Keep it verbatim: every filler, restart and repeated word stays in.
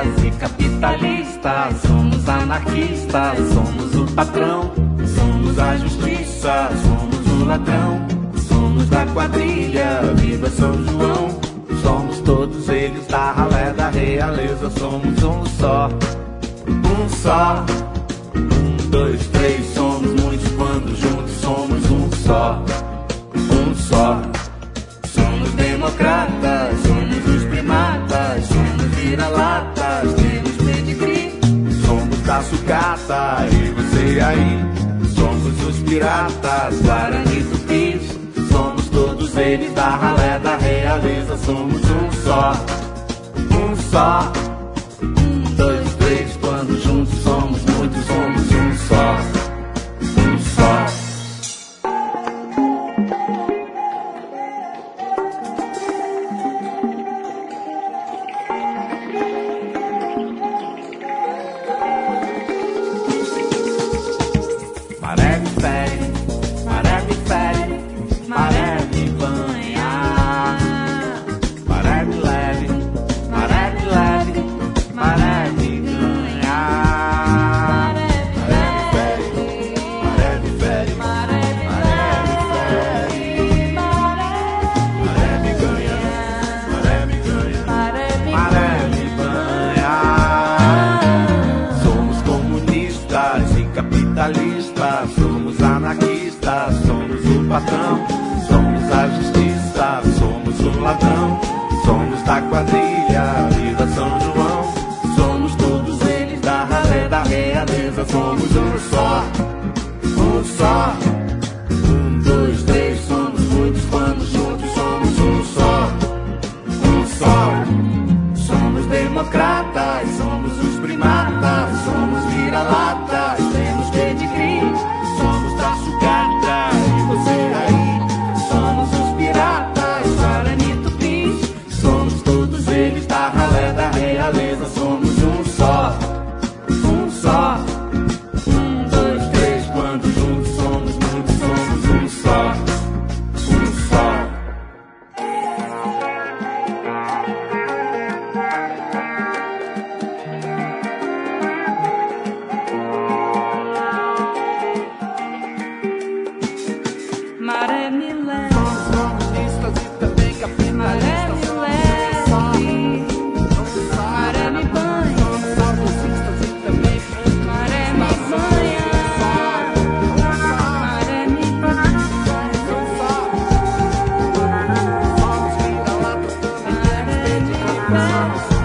socialistas e capitalistas, somos anarquistas, somos o patrão, somos a justiça, somos o ladrão, somos da quadrilha, viva São João, somos todos eles da ralé da realeza, somos um só, um só, um, dois, três, somos muitos quando juntos somos um só, um só. Somos democratas, somos os primatas, somos vira-latas, temos pedigree. Somos da sucata e você aí, somos os piratas, Guarani Tupis. Somos todos eles da ralé da realeza, somos um só, um só. Um, dois, três, quando juntos somos muitos, somos um só, um só. Maré me fere, maré me fere, maré me banha. Maré me leve, maré me leve, maré me ganha. Maré me fere, maré me fere, maré me fere. Maré me ganha, maré me ganha, maré me banha. Somos comunistas e capitalistas, somos anarquistas, somos o patrão, somos a justiça, somos o ladrão, somos da quadrilha, viva São João, somos todos eles da ralé da realeza, somos um só, um só, um, dois, três, somos muitos quando juntos somos um só, um só. Somos democratas, somos os primatas, somos vira-latas, temos pedigree. Somos da sucata e você aí, somos os piratas, Guarani Tupis. Somos todos eles da ralé da realeza, somos um só, um só. Um, dois, três, quando juntos somos muitos, somos um só, um só. Maré me leve, Somos comunistas e também capitalistas, maré me leve, maré me banha, somos saudosistas e também maré me banha, maré me banha, somos vira-latas, também temos pedigree. Somos